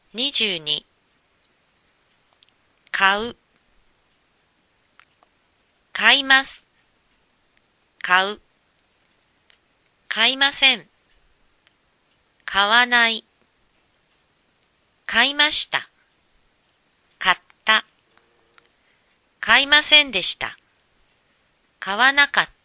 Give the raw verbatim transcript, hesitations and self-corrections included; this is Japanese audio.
にじゅうに買う買います買う買いません買わない買いました買った買いませんでした買わなかった